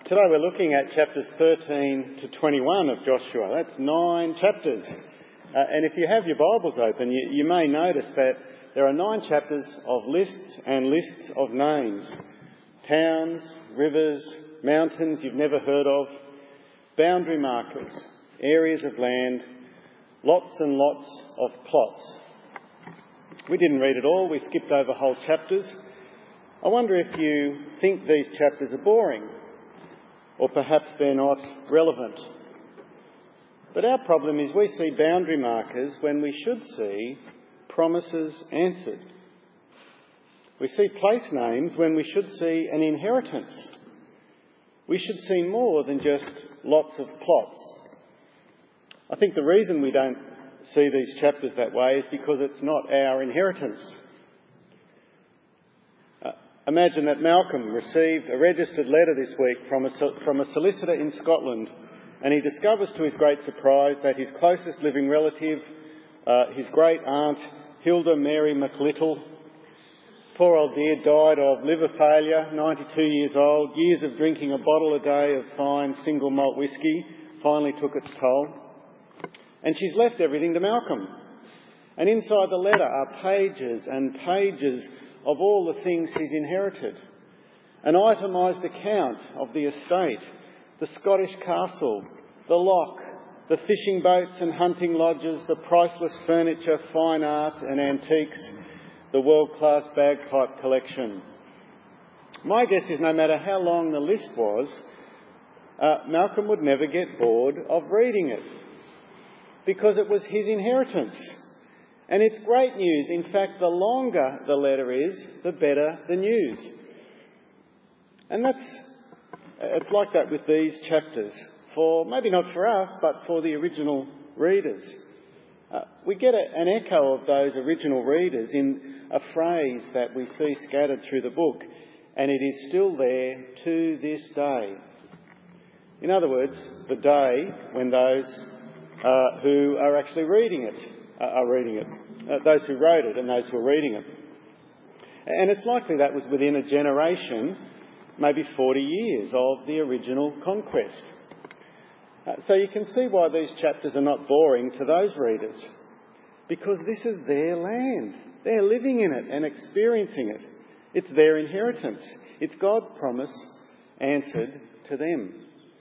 Today we're looking at chapters 13 to 21 of Joshua. That's 9 chapters. And if you have your Bibles open, you may notice that there are 9 chapters of lists and lists of names. Towns, rivers, mountains you've never heard of, boundary markers, areas of land, lots and lots of plots. We didn't read it all, we skipped over whole chapters. I wonder if you think these chapters are boring, or perhaps they're not relevant. But our problem is we see boundary markers when we should see promises answered. We see place names when we should see an inheritance. We should see more than just lots of plots. I think the reason we don't see these chapters that way is because it's not our inheritance. Imagine that Malcolm received a registered letter this week from a solicitor in Scotland, and he discovers to his great surprise that his closest living relative, his great aunt Hilda Mary McLittle, poor old dear, died of liver failure, 92 years old. Years of drinking a bottle a day of fine single malt whisky finally took its toll. And she's left everything to Malcolm. And inside the letter are pages and pages of all the things he's inherited. An itemised account of the estate, the Scottish castle, the loch, the fishing boats and hunting lodges, the priceless furniture, fine art and antiques, the world-class bagpipe collection. My guess is no matter how long the list was, Malcolm would never get bored of reading it, because it was his inheritance. And it's great news. In fact, the longer the letter is, the better the news. And it's like that with these chapters. Maybe not for us, but for the original readers. We get an echo of those original readers in a phrase that we see scattered through the book, and it is still there to this day. In other words, the day when those who are actually reading it are reading it. Those who wrote it and those who are reading it. And it's likely that was within a generation, maybe 40 years of the original conquest. So you can see why these chapters are not boring to those readers, because this is their land. They're living in it and experiencing it. It's their inheritance. It's God's promise answered to them.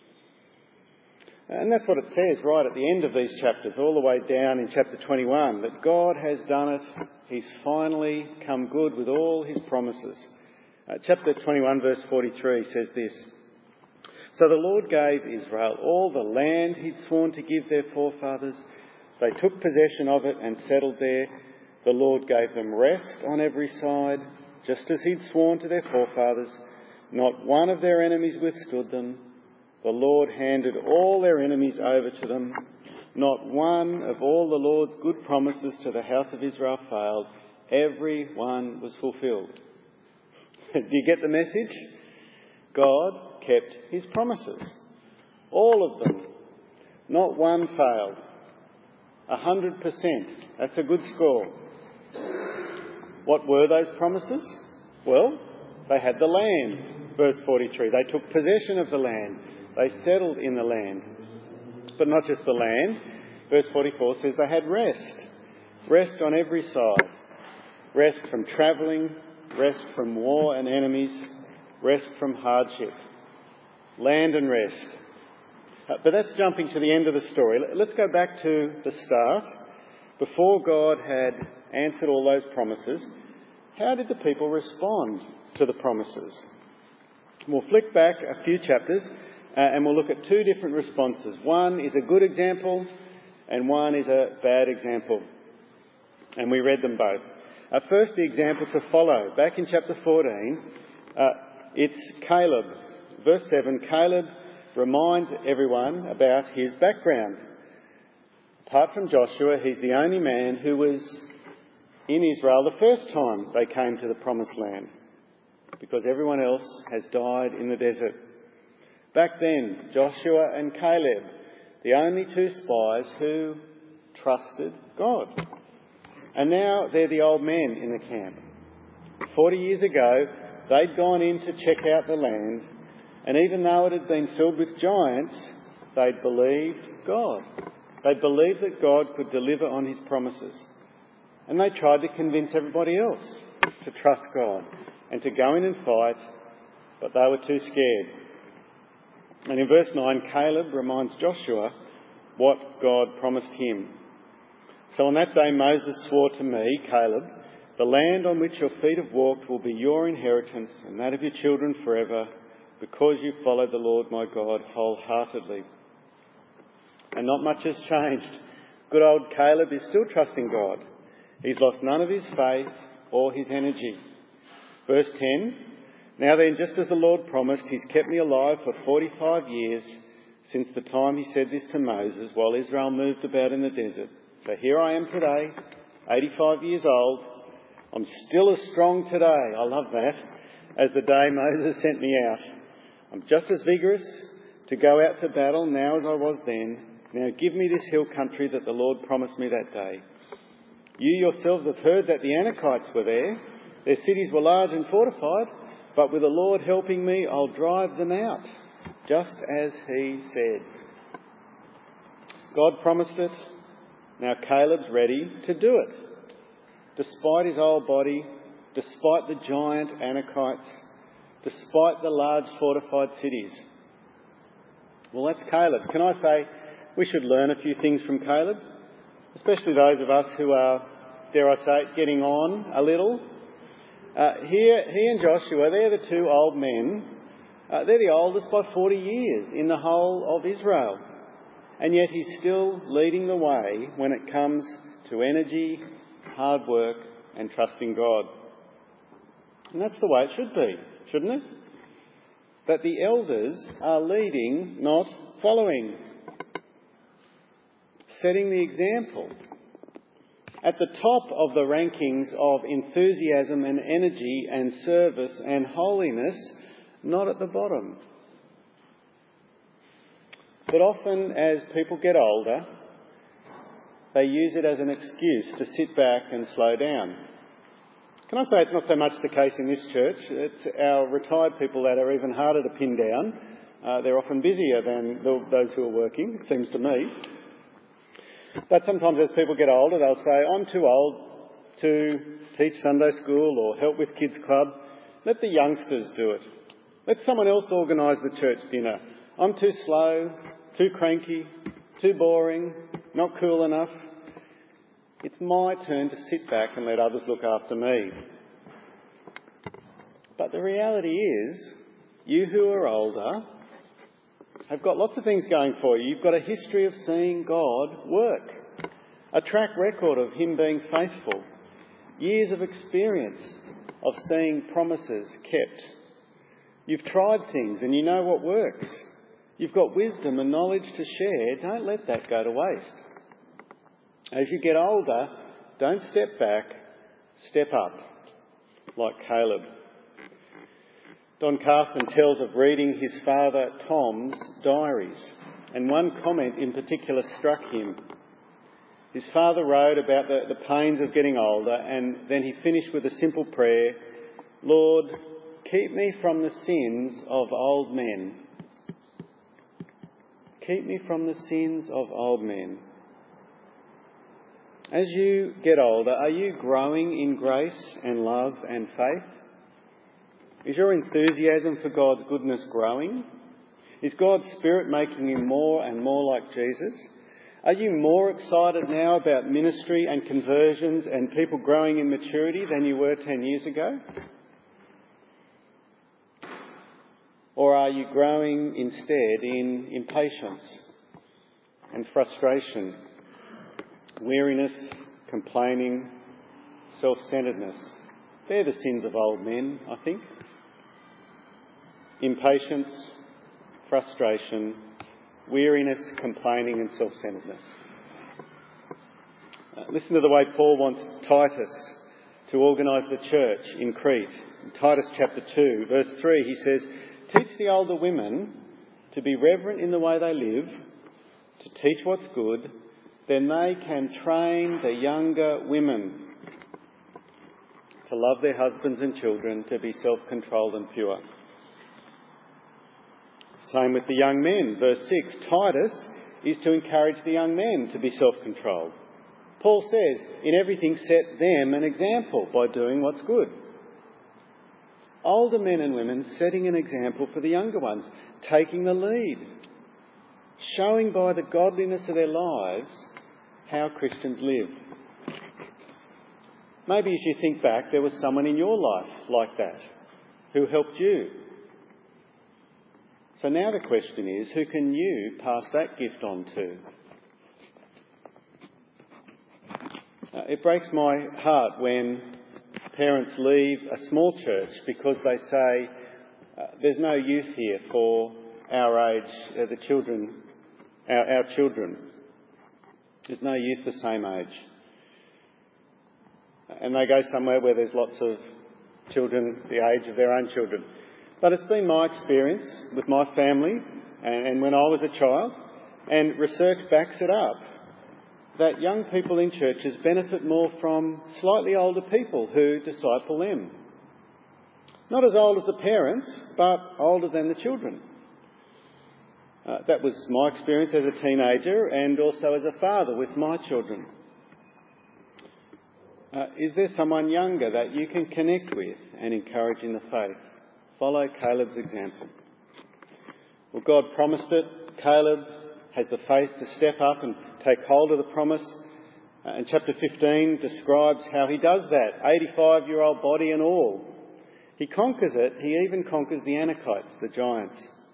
And that's what it says right at the end of these chapters, all the way down in chapter 21, that God has done it. He's finally come good with all his promises. Chapter 21 verse 43 says this: "So the Lord gave Israel all the land he'd sworn to give their forefathers. They took possession of it and settled there. The Lord gave them rest on every side, just as he'd sworn to their forefathers. Not one of their enemies withstood them. The Lord handed all their enemies over to them. Not one of all the Lord's good promises to the house of Israel failed. Every one was fulfilled." Do you get the message? God kept his promises. All of them. Not one failed. 100%. That's a good score. What were those promises? Well, they had the land. Verse 43. They took possession of the land. They settled in the land. But not just the land. Verse 44 says they had rest. Rest on every side. Rest from travelling. Rest from war and enemies. Rest from hardship. Land and rest. But that's jumping to the end of the story. Let's go back to the start. Before God had answered all those promises, how did the people respond to the promises? We'll flick back a few chapters and we'll look at 2 different responses. One is a good example and one is a bad example. And we read them both. First, the example to follow. Back in chapter 14, it's Caleb. Verse 7, Caleb reminds everyone about his background. Apart from Joshua, he's the only man who was in Israel the first time they came to the promised land, because everyone else has died in the desert. Back then, Joshua and Caleb, the only 2 spies who trusted God. And now they're the old men in the camp. 40 years ago, they'd gone in to check out the land, And even though it had been filled with giants, they'd believed God. They believed that God could deliver on his promises. And they tried to convince everybody else to trust God and to go in and fight, but they were too scared. And in verse 9, Caleb reminds Joshua what God promised him. So on that day Moses swore to me, Caleb, the land on which your feet have walked will be your inheritance and that of your children forever, because you followed the Lord my God wholeheartedly. And not much has changed. Good old Caleb is still trusting God. He's lost none of his faith or his energy. Verse 10, now then, just as the Lord promised, he's kept me alive for 45 years since the time he said this to Moses while Israel moved about in the desert. So here I am today, 85 years old. I'm still as strong today, I love that, as the day Moses sent me out. I'm just as vigorous to go out to battle now as I was then. Now give me this hill country that the Lord promised me that day. You yourselves have heard that the Anakites were there. Their cities were large and fortified, but with the Lord helping me, I'll drive them out, just as he said. God promised it. Now Caleb's ready to do it. Despite his old body, despite the giant Anakites, despite the large fortified cities. Well, that's Caleb. Can I say we should learn a few things from Caleb? Especially those of us who are, dare I say it, getting on a little. He and Joshua, they're the two old men. They're the oldest by 40 years in the whole of Israel. And yet he's still leading the way when it comes to energy, hard work and trusting God. And that's the way it should be, shouldn't it? That the elders are leading, not following. Setting the example. At the top of the rankings of enthusiasm and energy and service and holiness, not at the bottom. But often as people get older, they use it as an excuse to sit back and slow down. Can I say it's not so much the case in this church. It's our retired people that are even harder to pin down. They're often busier than those who are working, it seems to me. But sometimes as people get older, they'll say, I'm too old to teach Sunday school or help with kids club. Let the youngsters do it. Let someone else organise the church dinner. I'm too slow, too cranky, too boring, not cool enough. It's my turn to sit back and let others look after me. But the reality is, you who are older have got lots of things going for you. You've got a history of seeing God work, a track record of him being faithful, years of experience of seeing promises kept. You've tried things and you know what works. You've got wisdom and knowledge to share. Don't let that go to waste. As you get older, don't step back, step up, like Caleb. Don Carson tells of reading his father Tom's diaries, and one comment in particular struck him. His father wrote about the pains of getting older, and then he finished with a simple prayer, Lord, keep me from the sins of old men. Keep me from the sins of old men. As you get older, are you growing in grace and love and faith? Is your enthusiasm for God's goodness growing? Is God's Spirit making you more and more like Jesus? Are you more excited now about ministry and conversions and people growing in maturity than you were 10 years ago? Or are you growing instead in impatience and frustration, weariness, complaining, self-centeredness? They're the sins of old men, I think. Impatience, frustration, weariness, complaining and self-centeredness. Listen to the way Paul wants Titus to organise the church in Crete. In Titus chapter 2, verse 3, he says, teach the older women to be reverent in the way they live, to teach what's good, then they can train the younger women to love their husbands and children, to be self-controlled and pure. Same with the young men. Verse 6, Titus is to encourage the young men to be self-controlled. Paul says, in everything set them an example by doing what's good. Older men and women setting an example for the younger ones, taking the lead, showing by the godliness of their lives how Christians live. Maybe as you think back, there was someone in your life like that who helped you. So now the question is, who can you pass that gift on to? It breaks my heart when parents leave a small church because they say, there's no youth here for our age, the children, our children. There's no youth the same age. And they go somewhere where there's lots of children the age of their own children. But it's been my experience with my family and when I was a child, and research backs it up, that young people in churches benefit more from slightly older people who disciple them. Not as old as the parents, but older than the children. That was my experience as a teenager and also as a father with my children. Is there someone younger that you can connect with and encourage in the faith? Follow Caleb's example. Well, God promised it. Caleb has the faith to step up and take hold of the promise. And chapter 15 describes how he does that, 85-year-old body and all. He conquers it. He even conquers the Anakites, the giants.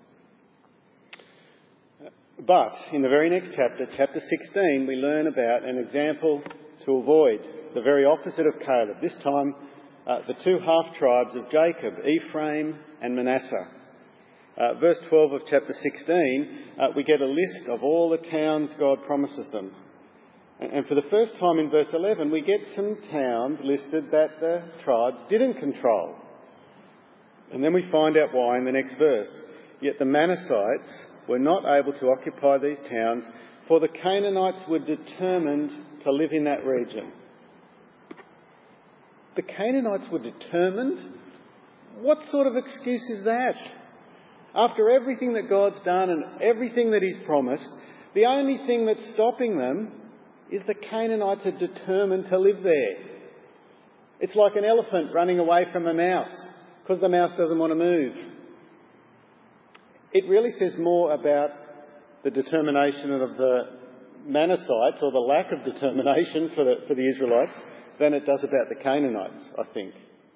But in the very next chapter, chapter 16, we learn about an example to avoid, the very opposite of Caleb. This time, the two half-tribes of Jacob, Ephraim and Manasseh. Verse 12 of chapter 16, we get a list of all the towns God promises them. And for the first time in verse 11, we get some towns listed that the tribes didn't control. And then we find out why in the next verse. Yet the Manassites were not able to occupy these towns, for the Canaanites were determined to live in that region. The Canaanites were determined? What sort of excuse is that? After everything that God's done and everything that He's promised, the only thing that's stopping them is the Canaanites are determined to live there. It's like an elephant running away from a mouse because the mouse doesn't want to move. It really says more about the determination of the Manassites, or the lack of determination for the Israelites, than it does about the Canaanites, I think.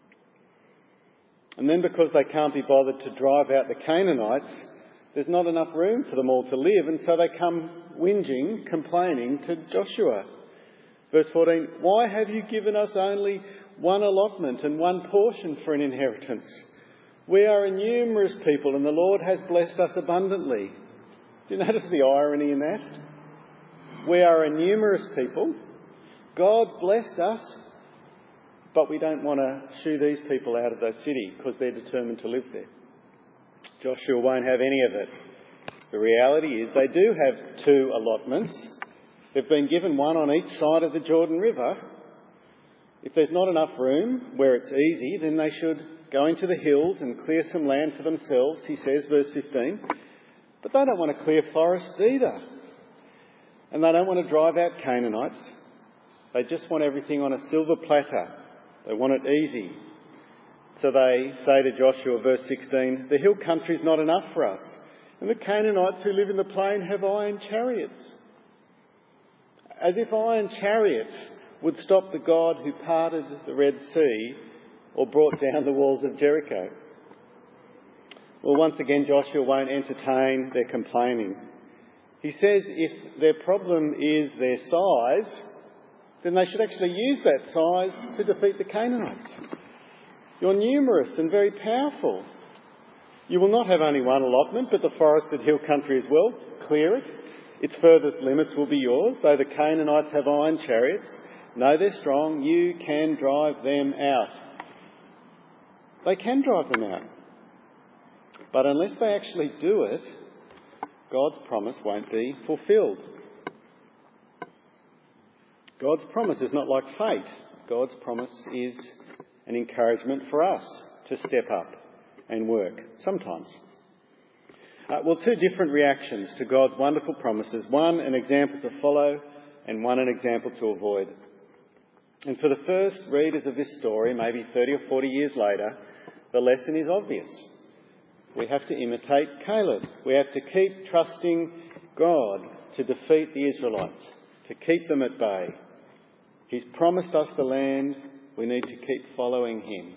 And then because they can't be bothered to drive out the Canaanites, there's not enough room for them all to live, and so they come whinging, complaining to Joshua. Verse 14, "Why have you given us only one allotment and one portion for an inheritance? We are a numerous people and the Lord has blessed us abundantly." Do you notice the irony in that? We are a numerous people. God blessed us, but we don't want to shoo these people out of the city because they're determined to live there. Joshua won't have any of it. The reality is they do have two allotments. They've been given one on each side of the Jordan River. If there's not enough room where it's easy, then they should go into the hills and clear some land for themselves, he says, verse 15. But they don't want to clear forests either. And they don't want to drive out Canaanites. They just want everything on a silver platter. They want it easy. So they say to Joshua, verse 16, "The hill country's not enough for us, and the Canaanites who live in the plain have iron chariots." As if iron chariots would stop the God who parted the Red Sea or brought down the walls of Jericho. Well, once again, Joshua won't entertain their complaining. He says if their problem is their size, then they should actually use that size to defeat the Canaanites. You're numerous and very powerful. You will not have only one allotment, but the forested hill country as well. Clear it. Its furthest limits will be yours, though the Canaanites have iron chariots. No, they're strong. You can drive them out. They can drive them out. But unless they actually do it, God's promise won't be fulfilled. God's promise is not like fate. God's promise is an encouragement for us to step up and work, sometimes. Two different reactions to God's wonderful promises. One, an example to follow, and one, an example to avoid. And for the first readers of this story, maybe 30 or 40 years later, the lesson is obvious. We have to imitate Caleb. We have to keep trusting God to defeat the Israelites, to keep them at bay. He's promised us the land. We need to keep following him.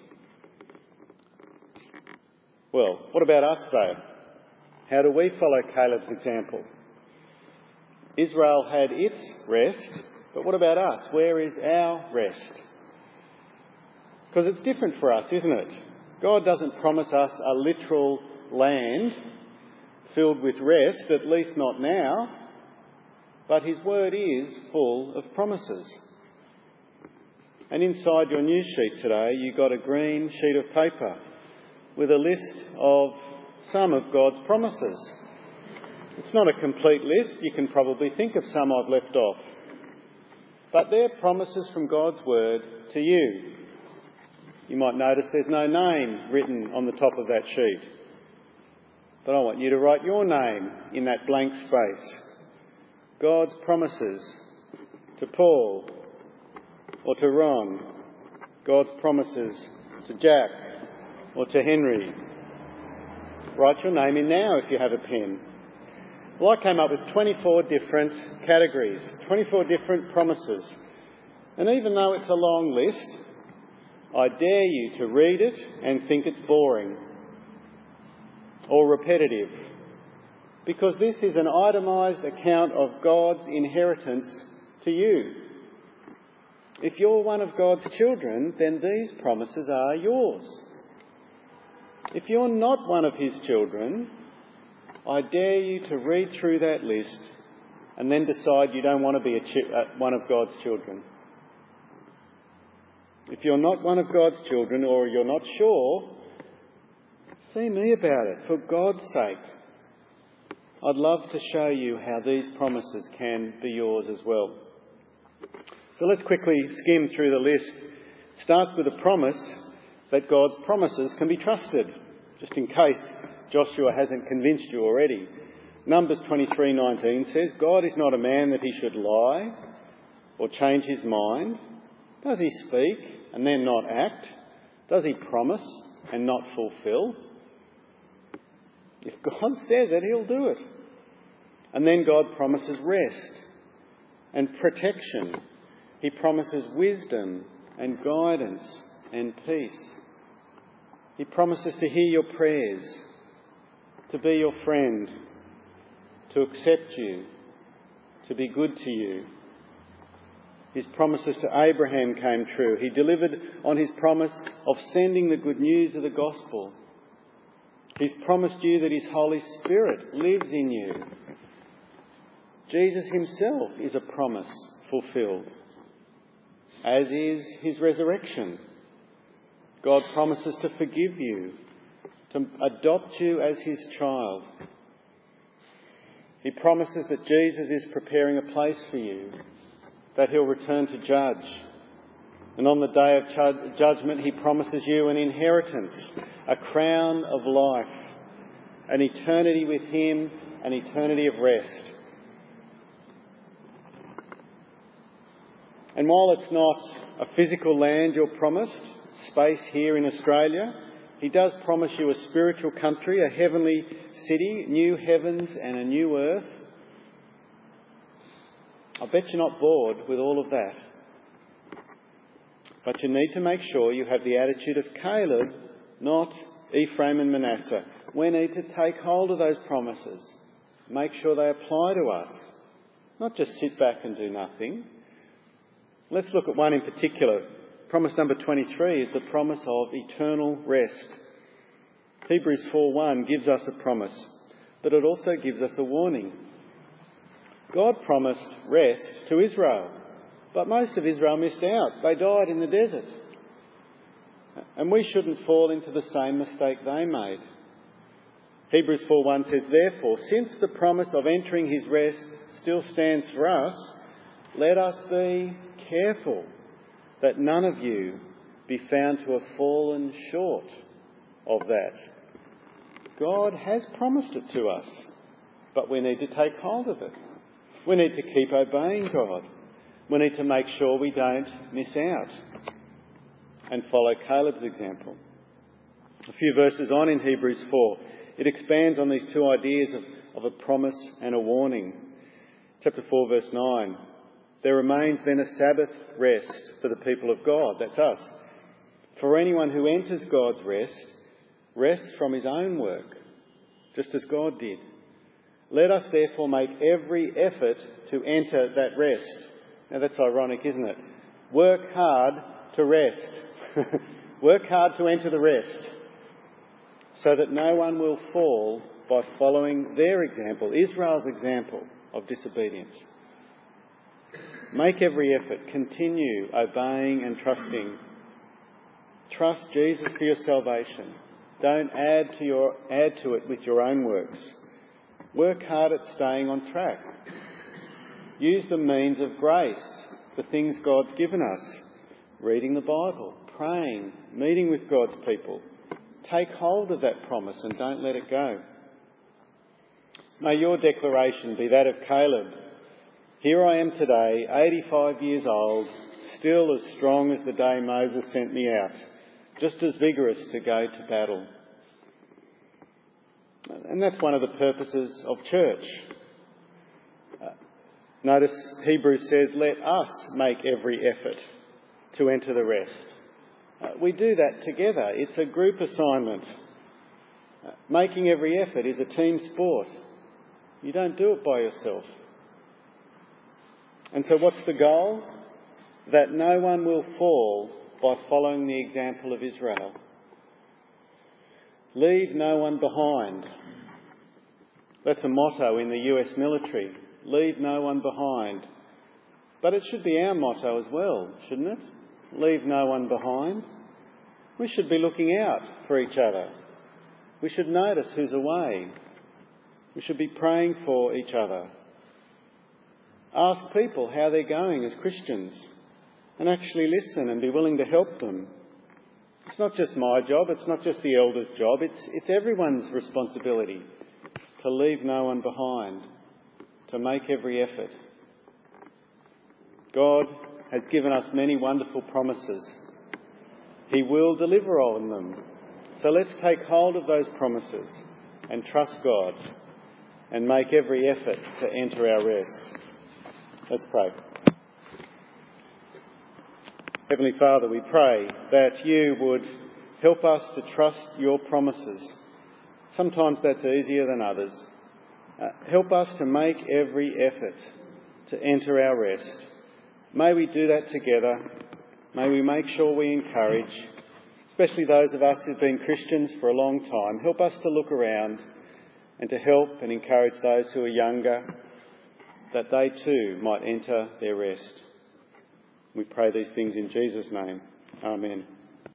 Well, what about us though? How do we follow Caleb's example? Israel had its rest, but what about us? Where is our rest? Because it's different for us, isn't it? God doesn't promise us a literal land filled with rest, at least not now, but his word is full of promises. And inside your news sheet today, you got a green sheet of paper with a list of some of God's promises. It's not a complete list. You can probably think of some I've left off. But they're promises from God's word to you. You might notice there's no name written on the top of that sheet. But I want you to write your name in that blank space. God's promises to Paul or to Ron. God's promises to Jack or to Henry. Write your name in now if you have a pen. Well, I came up with 24 different categories, 24 different promises. And even though it's a long list, I dare you to read it and think it's boring or repetitive, because this is an itemised account of God's inheritance to you. If you're one of God's children, then these promises are yours. If you're not one of his children, I dare you to read through that list and then decide you don't want to be one of God's children. If you're not one of God's children, or you're not sure, see me about it, for God's sake. I'd love to show you how these promises can be yours as well. So let's quickly skim through the list. It starts with a promise that God's promises can be trusted, just in case Joshua hasn't convinced you already. Numbers 23:19 says, God is not a man that he should lie or change his mind. Does he speak and then not act? Does he promise and not fulfil? If God says it, he'll do it. And then God promises rest and protection. He promises wisdom and guidance and peace. He promises to hear your prayers, to be your friend, to accept you, to be good to you. His promises to Abraham came true. He delivered on his promise of sending the good news of the gospel. He's promised you that his Holy Spirit lives in you. Jesus himself is a promise fulfilled, as is his resurrection. God promises to forgive you, to adopt you as his child. He promises that Jesus is preparing a place for you, that he'll return to judge. And on the day of judgment, he promises you an inheritance, a crown of life, an eternity with him, an eternity of rest. And while it's not a physical land you're promised, space here in Australia, he does promise you a spiritual country, a heavenly city, new heavens and a new earth. I bet you're not bored with all of that. But you need to make sure you have the attitude of Caleb, not Ephraim and Manasseh. We need to take hold of those promises, make sure they apply to us, not just sit back and do nothing. Let's look at one in particular. Promise number 23 is the promise of eternal rest. Hebrews 4:1 gives us a promise, but it also gives us a warning. God promised rest to Israel, but most of Israel missed out. They died in the desert. And we shouldn't fall into the same mistake they made. Hebrews 4:1 says, therefore, since the promise of entering his rest still stands for us, let us be careful that none of you be found to have fallen short of that. God has promised it to us, but we need to take hold of it. We need to keep obeying God. We need to make sure we don't miss out and follow Caleb's example. A few verses on in Hebrews 4, it expands on these two ideas of a promise and a warning. Chapter 4, verse 9. There remains then a Sabbath rest for the people of God. That's us. For anyone who enters God's rest, rests from his own work, just as God did. Let us therefore make every effort to enter that rest. Now that's ironic, isn't it? Work hard to rest. Work hard to enter the rest, so that no one will fall by following their example, Israel's example of disobedience. Make every effort. Continue obeying and trusting. Trust Jesus for your salvation. Don't add to it with your own works. Work hard at staying on track. Use the means of grace, the things God's given us. Reading the Bible, praying, meeting with God's people. Take hold of that promise and don't let it go. May your declaration be that of Caleb. Here I am today, 85 years old, still as strong as the day Moses sent me out, just as vigorous to go to battle. And that's one of the purposes of church. Notice Hebrews says, let us make every effort to enter the rest. We do that together. It's a group assignment. Making every effort is a team sport. You don't do it by yourself. And so what's the goal? That no one will fall by following the example of Israel. Leave no one behind. That's a motto in the US military. Leave no one behind. But it should be our motto as well, shouldn't it? Leave no one behind. We should be looking out for each other. We should notice who's away. We should be praying for each other. Ask people how they're going as Christians and actually listen and be willing to help them. It's not just my job, it's not just the elders' job, it's everyone's responsibility to leave no one behind, to make every effort. God has given us many wonderful promises. He will deliver on them. So let's take hold of those promises and trust God and make every effort to enter our rest. Let's pray. Heavenly Father, we pray that you would help us to trust your promises. Sometimes that's easier than others. Help us to make every effort to enter our rest. May we do that together. May we make sure we encourage, especially those of us who've been Christians for a long time. Help us to look around and to help and encourage those who are younger, that they too might enter their rest. We pray these things in Jesus' name. Amen.